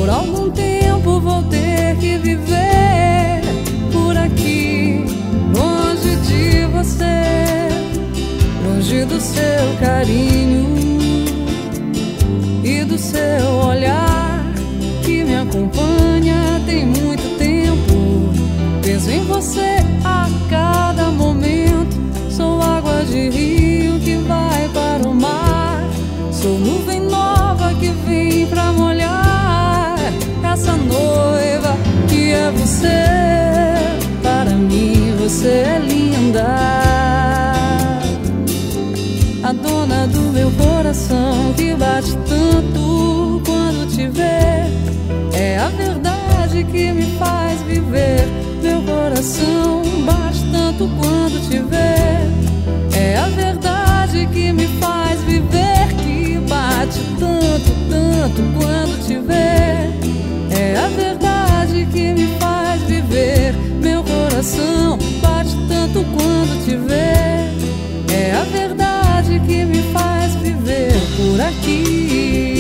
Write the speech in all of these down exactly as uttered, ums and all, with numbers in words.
Por algum tempo vou ter que viver por aqui, longe de você, longe do seu carinho e do seu olhar que me acompanha tem muito tempo. Penso em você a cada momento. Sou água de rio que vai para o mar. Sou nuvem nova que vem pra molhar essa noiva que é você. Para mim você é linda, a dona do meu coração que bate tanto quando te vê. É a verdade que me faz viver. Meu coração bate tanto quando te vê. É a verdade que me faz viver, que bate tanto, tanto quando te vê. É a verdade que me faz viver. Meu coração bate tanto quando te vê. É a verdade que me faz viver por aqui.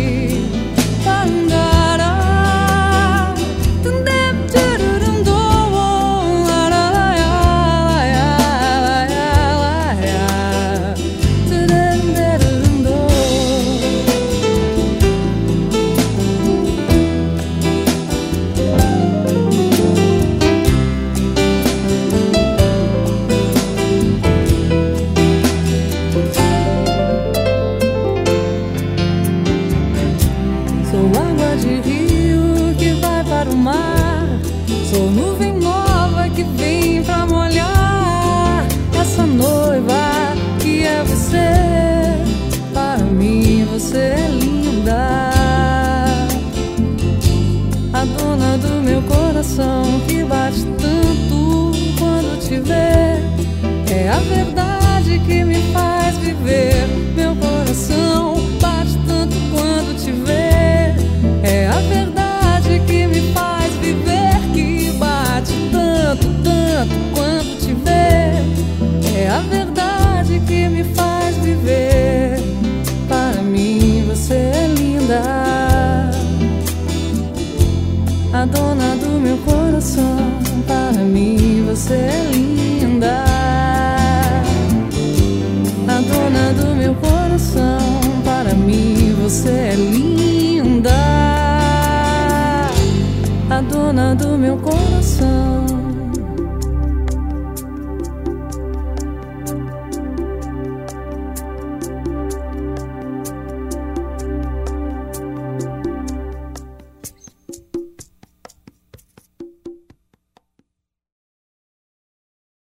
Sou nuvem nova que vem pra molhar essa noiva que é você. Para mim você é linda, a dona do meu coração que bate tanto quando te vê. É a verdade que me faz viver. Meu coração bate tanto quando te vê. É a verdade que me faz viver, que bate tanto, tanto quando te vê. É a verdade que me faz viver. Para mim você é linda, a dona do meu coração. Para mim você é linda, a dona do meu coração. Para mim você é linda, a dona do meu coração.